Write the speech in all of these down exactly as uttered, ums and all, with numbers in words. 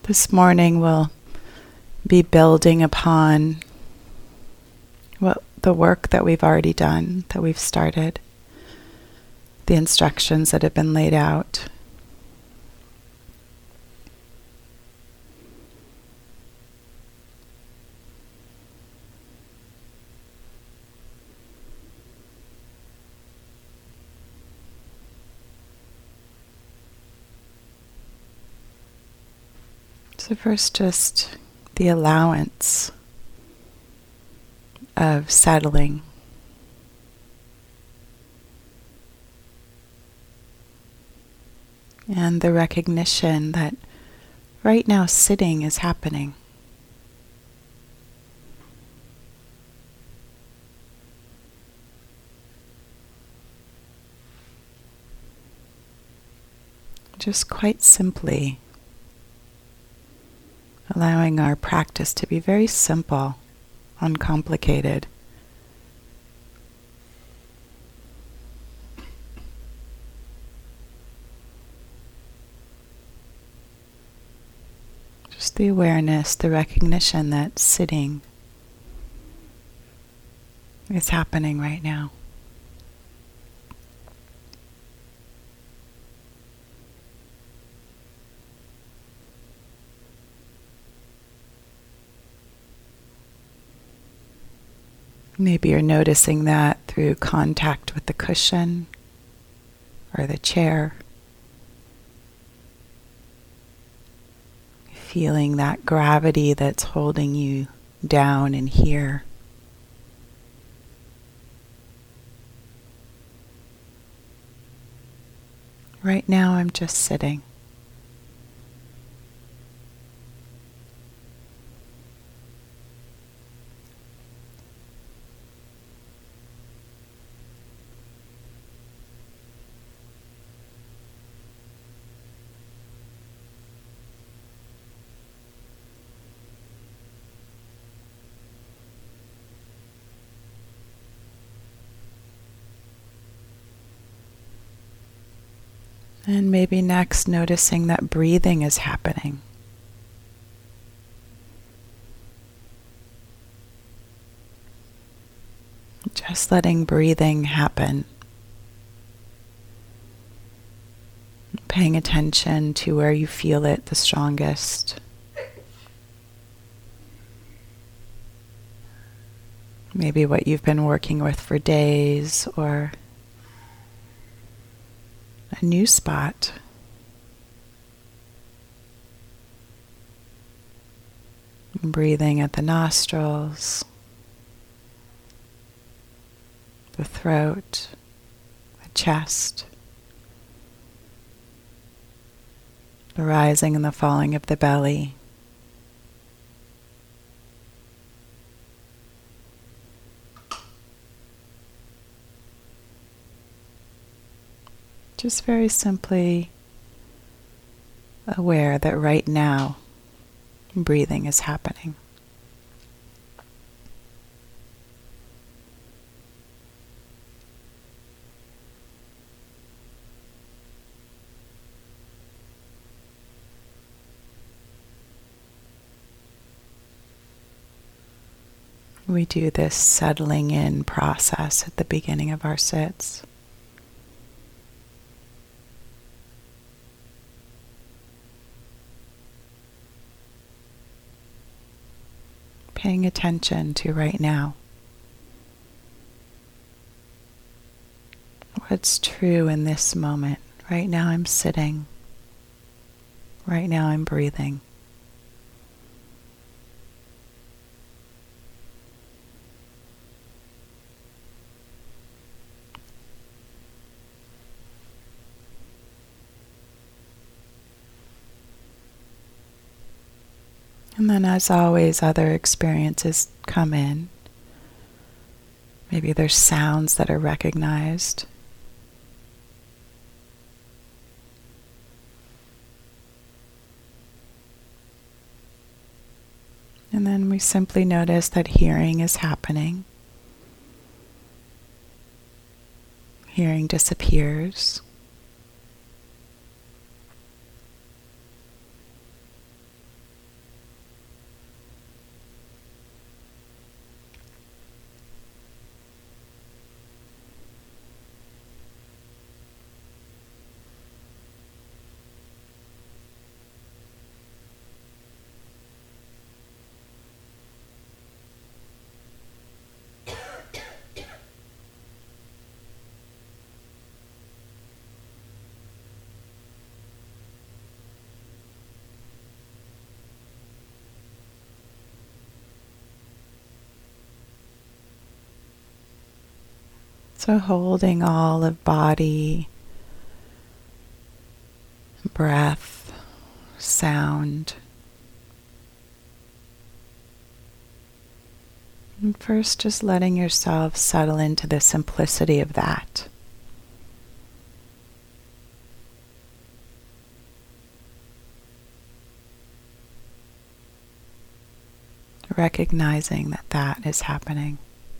This morning we'll be building upon what the work that we've already done, that we've started, the instructions that have been laid out. So first, just the allowance of settling. And the recognition that right now sitting is happening. Just quite simply allowing our practice to be very simple, uncomplicated. Just the awareness, the recognition that sitting is happening right now. Maybe you're noticing that through contact with the cushion or the chair. Feeling that gravity that's holding you down and here. Right now I'm just sitting. And maybe next noticing that breathing is happening. Just letting breathing happen. Paying attention to where you feel it the strongest. Maybe what you've been working with for days, or a new spot. Breathing at the nostrils, the throat, the chest, the rising and the falling of the belly. Just very simply aware that right now breathing is happening. We do this settling in process at the beginning of our sits. Paying attention to right now. What's true in this moment? Right now I'm sitting. Right now I'm breathing. And then, as always, other experiences come in. Maybe there's sounds that are recognized. And then we simply notice that hearing is happening. Hearing disappears. So holding all of body, breath, sound. And first just letting yourself settle into the simplicity of that. Recognizing that that is happening.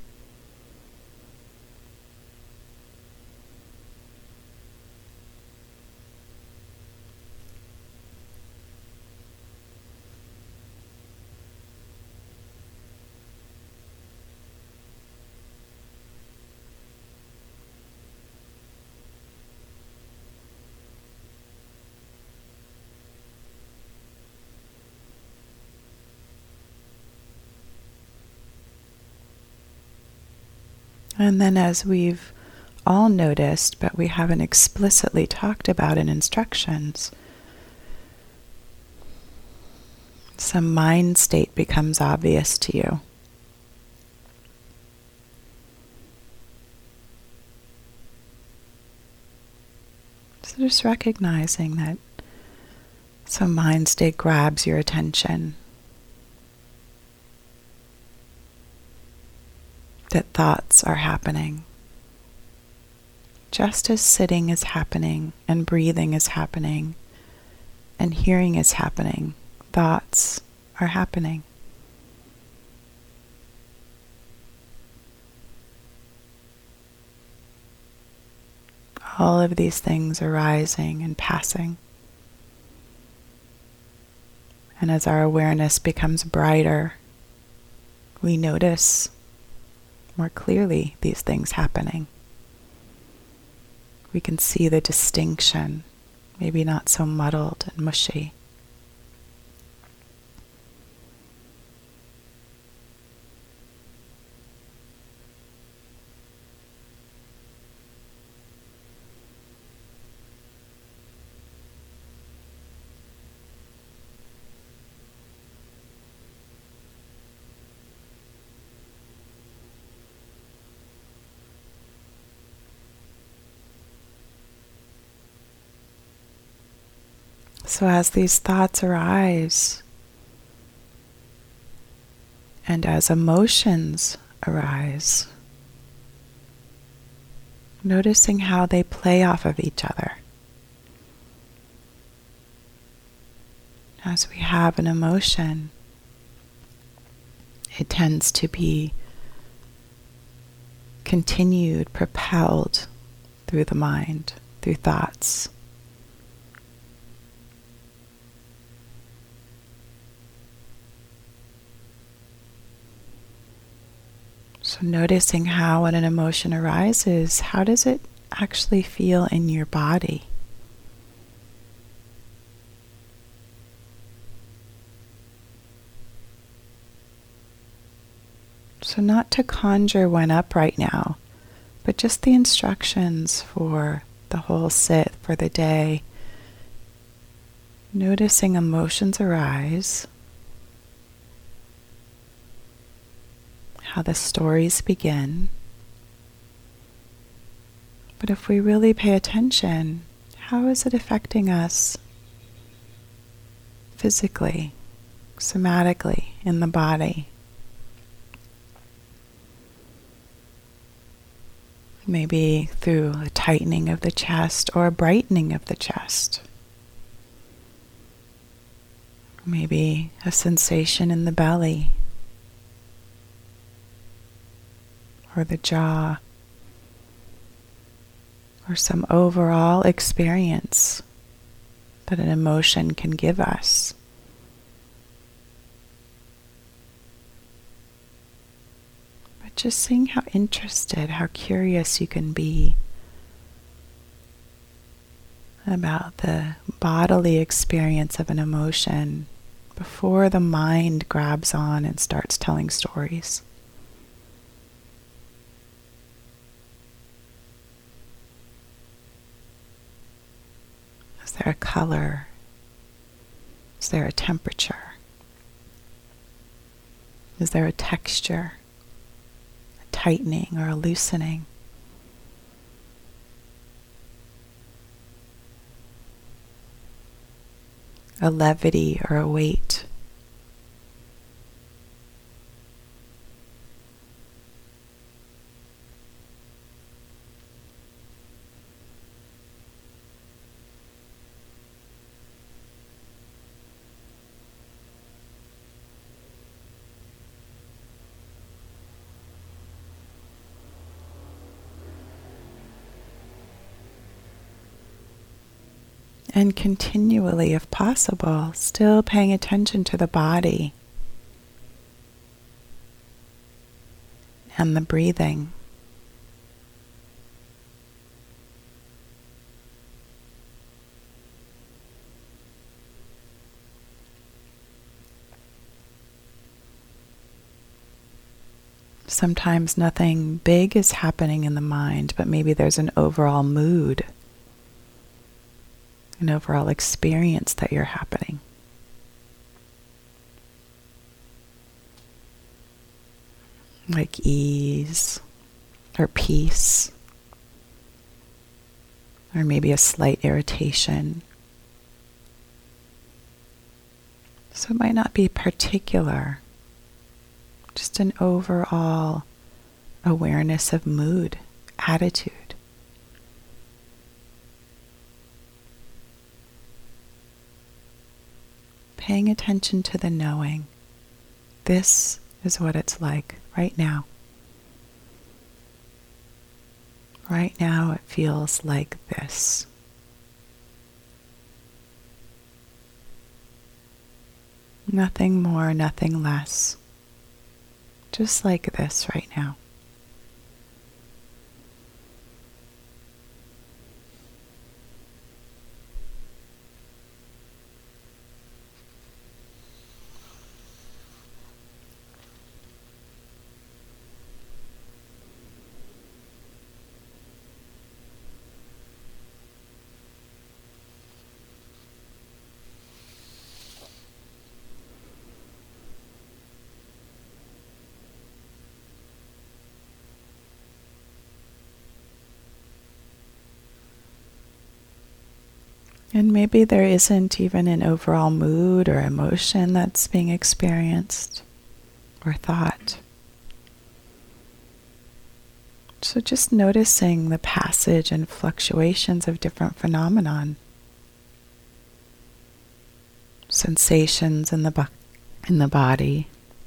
And then, as we've all noticed, but we haven't explicitly talked about in instructions, some mind state becomes obvious to you. So just recognizing that some mind state grabs your attention. That thoughts are happening. Just as sitting is happening, and breathing is happening, and hearing is happening, thoughts are happening. All of these things arising and passing. And as our awareness becomes brighter, we notice more clearly these things happening. We can see the distinction, maybe not so muddled and mushy. So as these thoughts arise, and as emotions arise, noticing how they play off of each other. As we have an emotion, it tends to be continued, propelled through the mind, through thoughts. So noticing how when an emotion arises, how does it actually feel in your body? So not to conjure one up right now, but just the instructions for the whole sit for the day. Noticing emotions arise, how the stories begin. But if we really pay attention, how is it affecting us physically, somatically, in the body? Maybe through a tightening of the chest or a brightening of the chest. Maybe a sensation in the belly or the jaw, or some overall experience that an emotion can give us. But just seeing how interested, how curious you can be about the bodily experience of an emotion before the mind grabs on and starts telling stories. Is there a color? Is there a temperature? Is there a texture, a tightening or a loosening? a levity or a weight. And continually, if possible, still paying attention to the body and the breathing. Sometimes nothing big is happening in the mind, but maybe there's an overall mood, an overall experience that you're happening. Like ease or peace, or maybe a slight irritation. So it might not be particular, just an overall awareness of mood, attitude. Paying attention to the knowing. This is what it's like right now. Right now it feels like this. Nothing more, nothing less. Just like this right now. And maybe there isn't even an overall mood or emotion that's being experienced or thought. So just noticing the passage and fluctuations of different phenomenon. Sensations in the bo- in the body.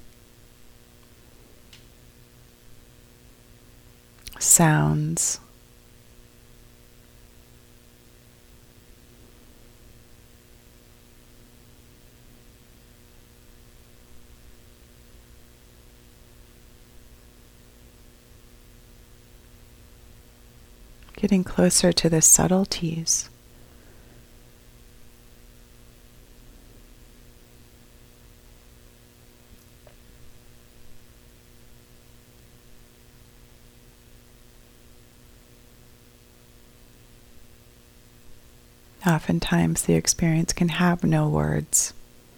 Sounds. Getting closer to the subtleties. Oftentimes the experience can have no words.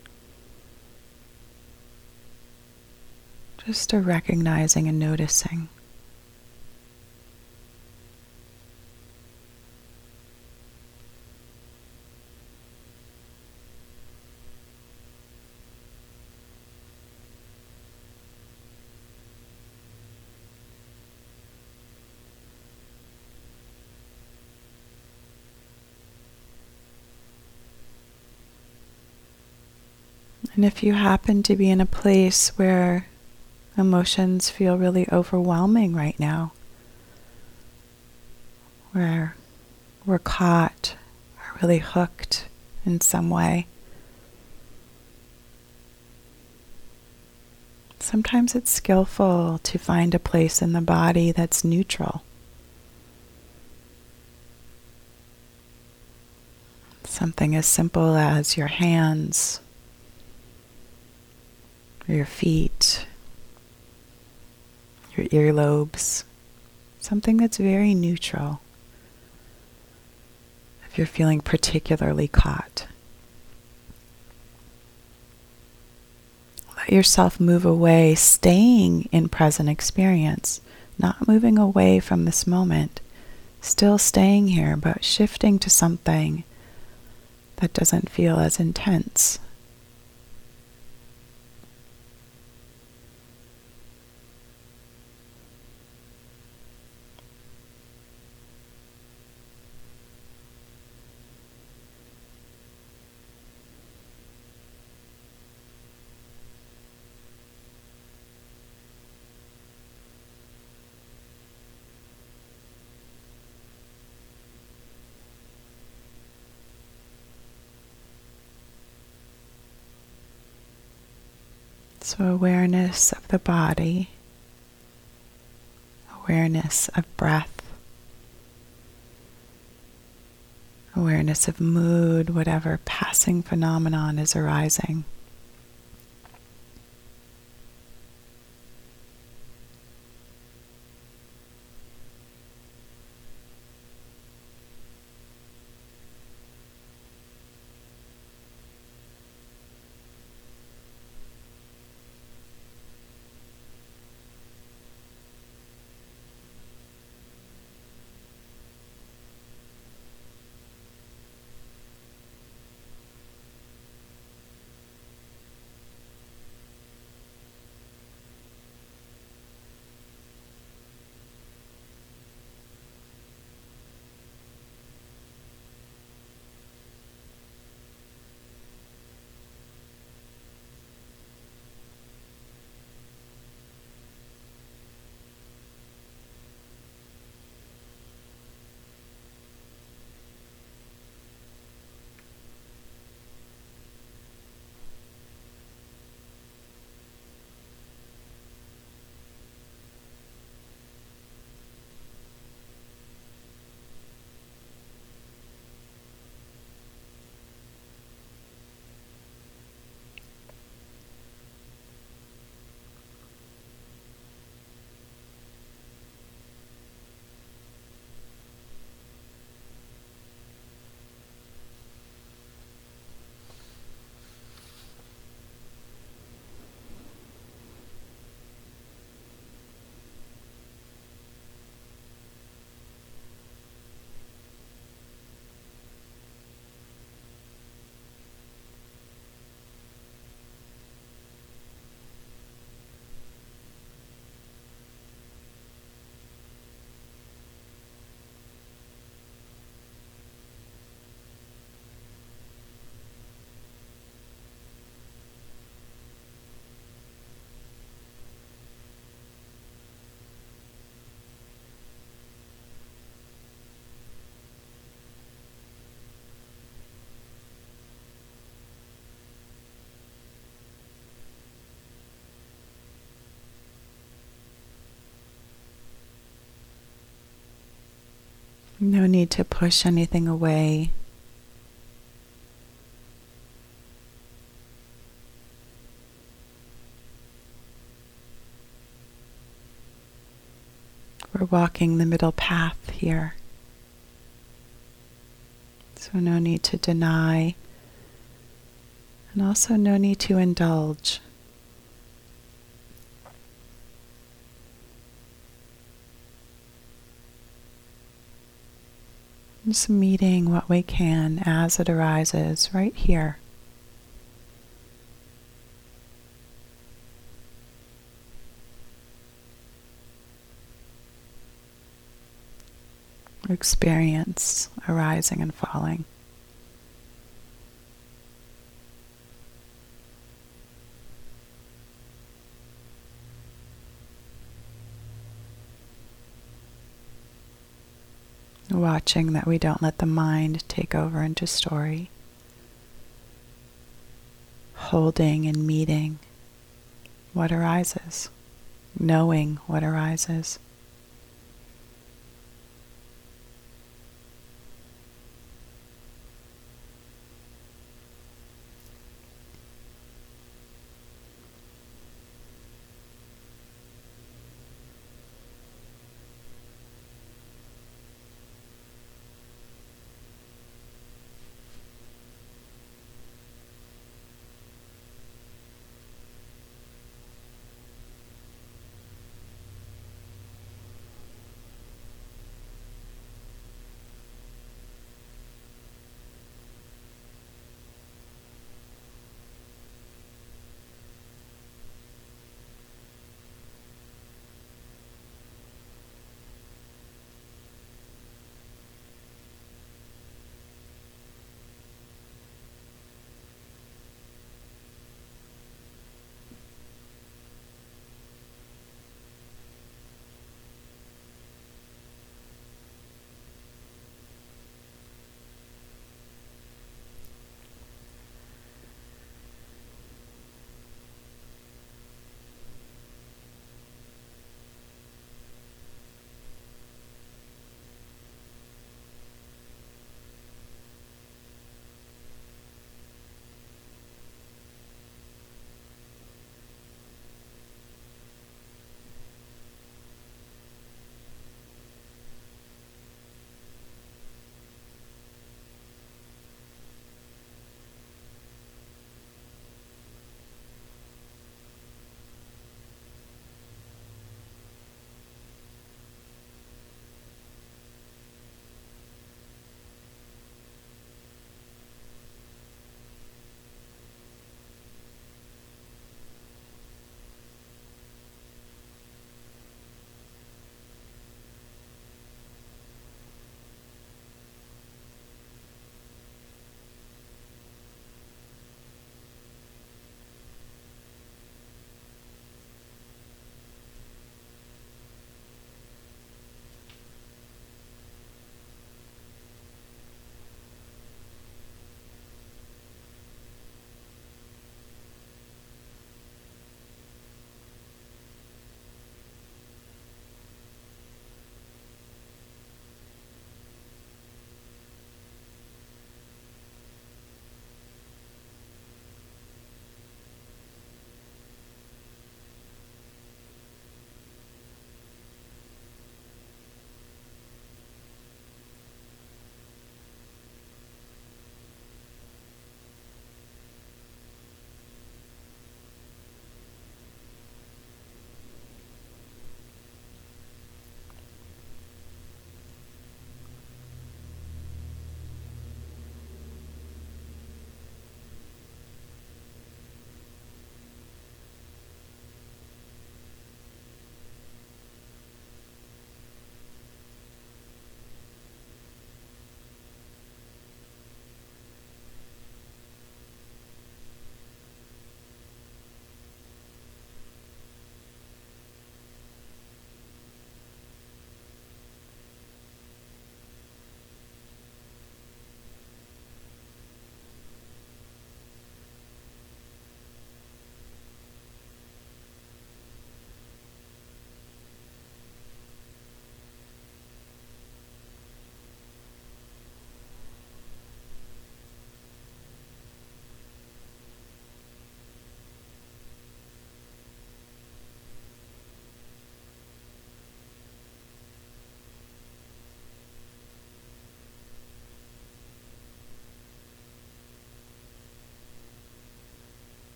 Just a recognizing and noticing. And if you happen to be in a place where emotions feel really overwhelming right now, where we're caught or really hooked in some way, sometimes it's skillful to find a place in the body that's neutral. Something as simple as your hands, or your feet, your earlobes, something that's very neutral. If you're feeling particularly caught, let yourself move away, staying in present experience, not moving away from this moment, still staying here, but shifting to something that doesn't feel as intense. So awareness of the body, awareness of breath, awareness of mood, whatever passing phenomenon is arising. No need to push anything away. We're walking the middle path here. So no need to deny, and also no need to indulge. Just meeting what we can as it arises right here. Experience arising and falling. Watching that we don't let the mind take over into story. Holding and meeting what arises. Knowing what arises.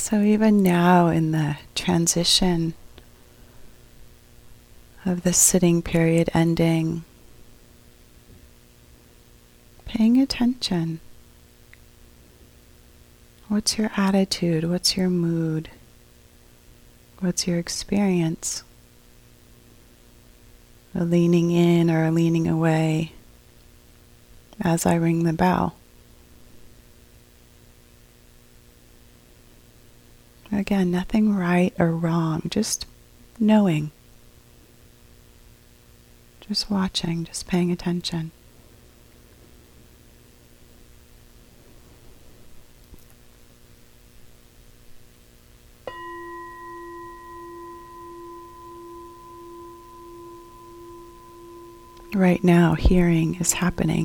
So even now in the transition of the sitting period ending, paying attention. What's your attitude? What's your mood? What's your experience? A leaning in or a leaning away as I ring the bell. Again, nothing right or wrong, just knowing. Just watching, just paying attention. Right now, hearing is happening.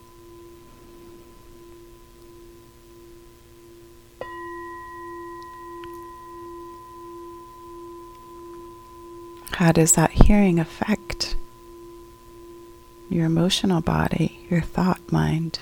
How does that hearing affect your emotional body, your thought mind?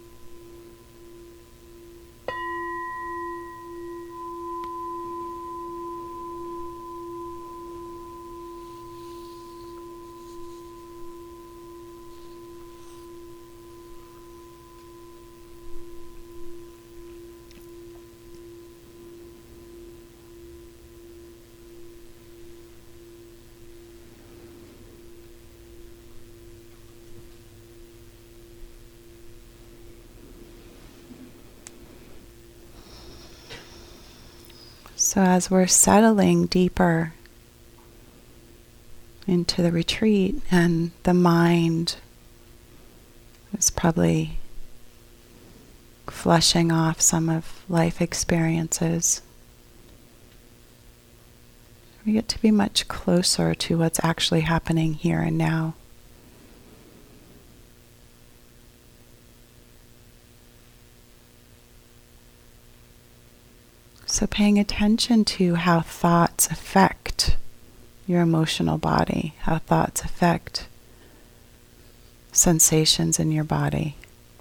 So as we're settling deeper into the retreat and the mind is probably flushing off some of life experiences, we get to be much closer to what's actually happening here and now. So paying attention to how thoughts affect your emotional body, how thoughts affect sensations in your body,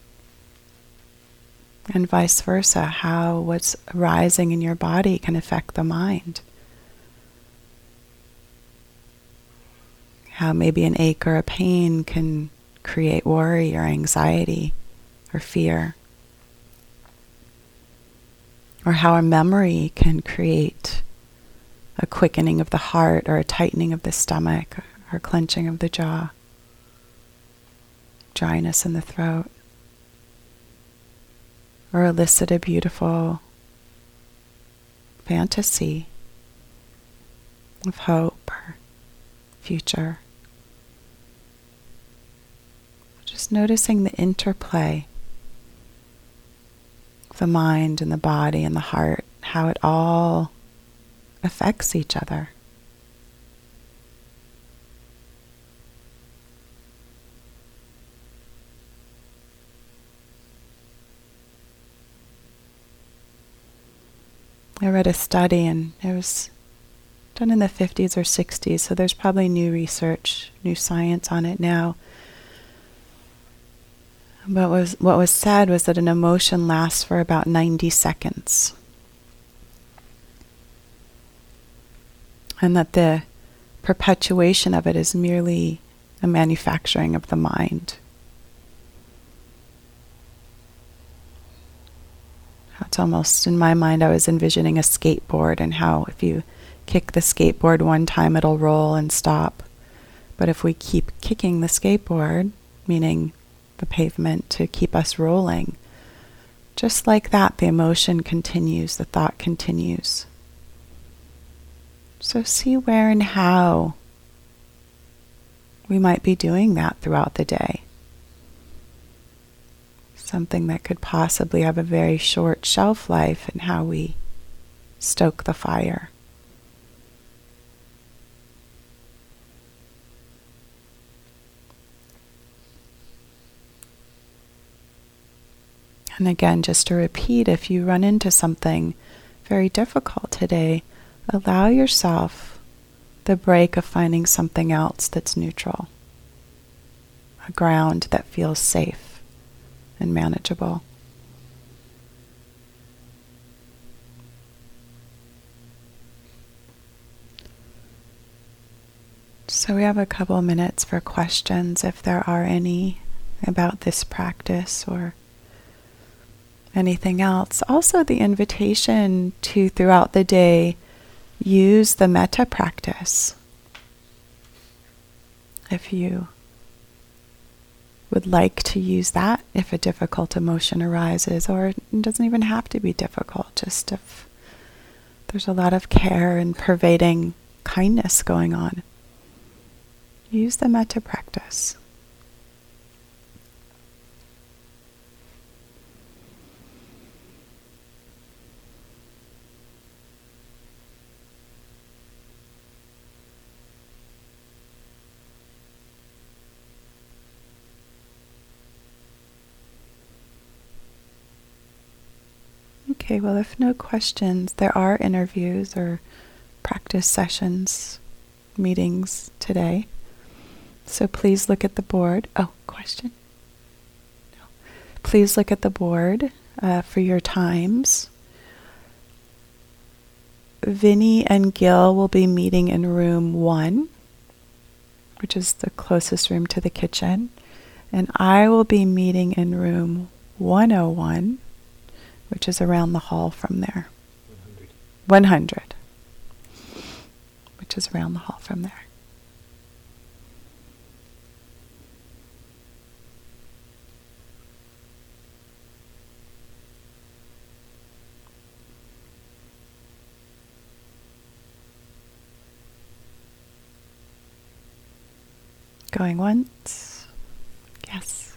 and vice versa, how what's arising in your body can affect the mind. How maybe an ache or a pain can create worry or anxiety or fear. Or how a memory can create a quickening of the heart or a tightening of the stomach or clenching of the jaw, dryness in the throat, or elicit a beautiful fantasy of hope or future. Just noticing the interplay the mind and the body and the heart, how it all affects each other. I read a study, and it was done in the fifties or sixties, so there's probably new research, new science on it now. But was, what was said was that an emotion lasts for about ninety seconds. And that the perpetuation of it is merely a manufacturing of the mind. It's almost, in my mind, I was envisioning a skateboard and how if you kick the skateboard one time, it'll roll and stop. But if we keep kicking the skateboard, meaning the pavement to keep us rolling, just like that, the emotion continues, the thought continues. So see where and how we might be doing that throughout the day. Something that could possibly have a very short shelf life in how we stoke the fire. And again, just to repeat, if you run into something very difficult today, allow yourself the break of finding something else that's neutral, a ground that feels safe and manageable. So we have a couple minutes for questions, if there are any, about this practice or anything else. Also, the invitation to, throughout the day, use the metta practice. If you would like to use that, if a difficult emotion arises, or it doesn't even have to be difficult, just if there's a lot of care and pervading kindness going on. Use the metta practice. Okay, well, if no questions, there are interviews or practice sessions, meetings today. So please look at the board. Oh, question? No. Please look at the board uh, for your times. Vinny and Gil will be meeting in room one, which is the closest room to the kitchen. And I will be meeting in room one oh one, which is around the hall from there. one hundred. one hundred, which is around the hall from there. Going once. Yes.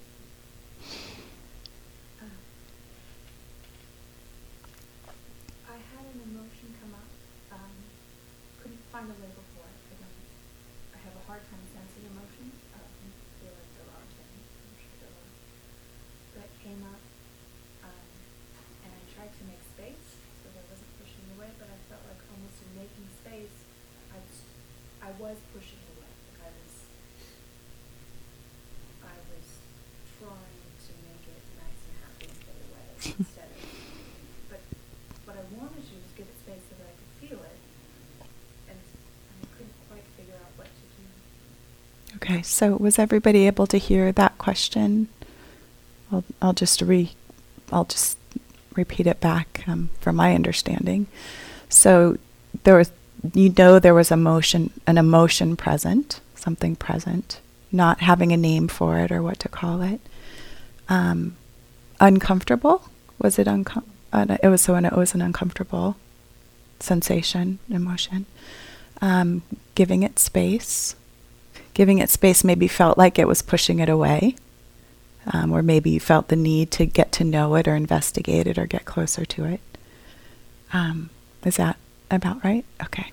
I had an emotion come up. Um, couldn't find a label for it. I don't. I have a hard time sensing emotions. I don't feel like there are things. I'm sure there are. But it came up, um, and I tried to make space so that I wasn't pushing away. But I felt like almost in making space, I was, I was pushing away. Like I was. I was trying to make it nice and happy and get away instead of. But what I wanted to do was give it space so that I could feel it, and I couldn't quite figure out what to do. Okay, so was everybody able to hear that question? I'll, I'll just re, I'll just repeat it back um, from my understanding. So there was, you know, there was emotion, an emotion present, something present, not having a name for it or what to call it. Um, uncomfortable? Was it uncom? Uh, it was so. It was an uncomfortable sensation, emotion. Um, giving it space. Giving it space maybe felt like it was pushing it away, um, or maybe you felt the need to get to know it or investigate it or get closer to it. Um, is that about right? Okay.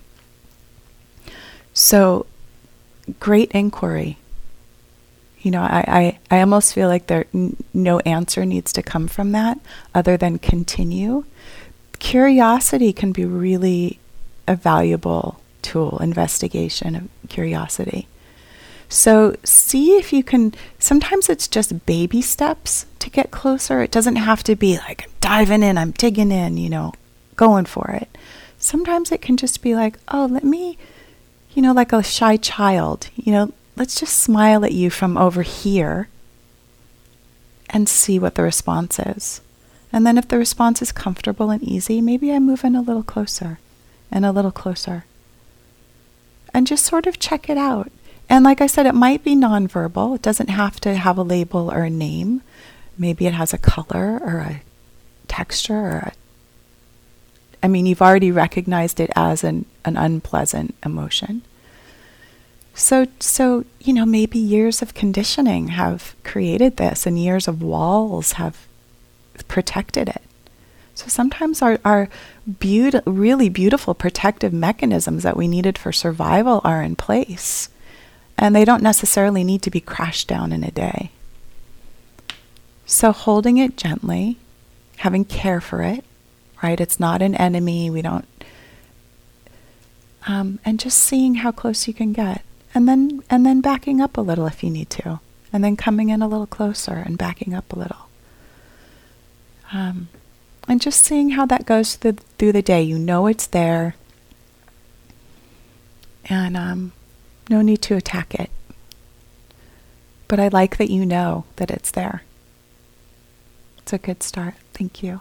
So, great inquiry. You know, I, I, I almost feel like there n- no answer needs to come from that other than continue. Curiosity can be really a valuable tool, investigation of curiosity. So see if you can, sometimes it's just baby steps to get closer. It doesn't have to be like, I'm diving in, I'm digging in, you know, going for it. Sometimes it can just be like, oh, let me, you know, like a shy child, you know, let's just smile at you from over here and see what the response is. And then if the response is comfortable and easy, maybe I move in a little closer and a little closer. And just sort of check it out. And like I said, it might be nonverbal. It doesn't have to have a label or a name. Maybe it has a color or a texture or a, I mean, you've already recognized it as an, an unpleasant emotion. So, so, you know, maybe years of conditioning have created this and years of walls have protected it. So sometimes our, our beaut- really beautiful protective mechanisms that we needed for survival are in place. And they don't necessarily need to be crashed down in a day. So holding it gently, having care for it, right? It's not an enemy. We don't, um, and just seeing how close you can get. And then and then backing up a little if you need to. And then coming in a little closer and backing up a little. Um, and just seeing how that goes through, through the day. You know it's there. And um, No need to attack it. But I like that you know that it's there. It's a good start. Thank you.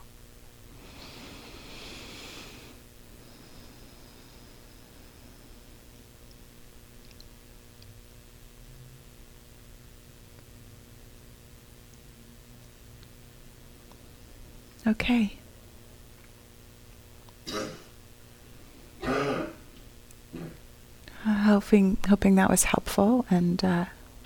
Okay. Uh, hoping, hoping that was helpful. And uh,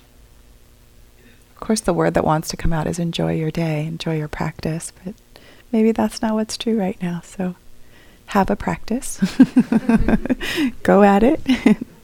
of course, the word that wants to come out is enjoy your day, enjoy your practice. But maybe that's not what's true right now. So have a practice. Go at it.